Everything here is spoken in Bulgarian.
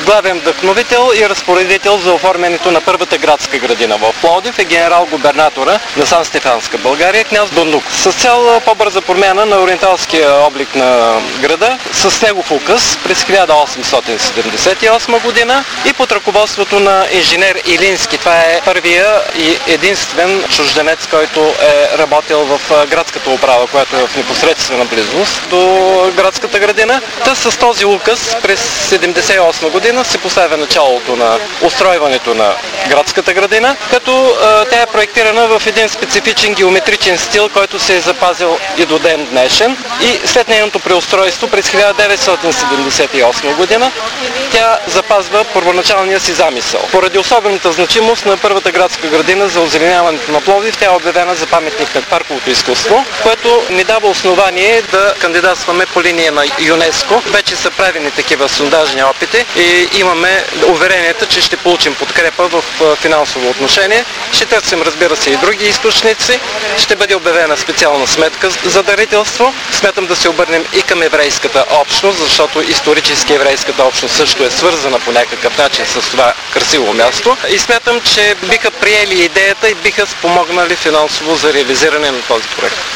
главен вдъхновител и разпоредител за оформянето на първата градска градина в Пловдив е генерал-губернатора на Сан-Стефанска България, княз Дон Лук. С цел по-бърза промяна на ориенталския облик на града, с негов указ през 1878 година и под ръководството на инженер Илински. Това е първия и единствен чужденец, който е работил в градската управа, която е в непосредствена близост до градската градина. Та с този указ през 1978 година се поставя началото на устройването на градската градина, като тя е проектирана в един специфичен геометричен стил, който се е запазил и до ден днешен. И след нейното преустройство през 1978 година тя запазва първоначалния си замисъл. Поради особената значимост на първата градска градина за озеленяването на Пловдив, тя е обявена за паметник на парковото изкуство, което ни дава основание да кандидатстваме по линия на ЮНЕСКО. Вече са правени такива сондажни опити и имаме уверението, че ще получим подкрепа в финансово отношение. Ще търсим, разбира се, и други източници. Ще бъде обявена специална сметка за дарителство. Смятам да се обърнем и към еврейската общност, защото исторически еврейската общност също е свързана по някакъв начин с това красиво място. И смятам, че биха приели идеята и биха спомогнали финансово за реализиране на този проект.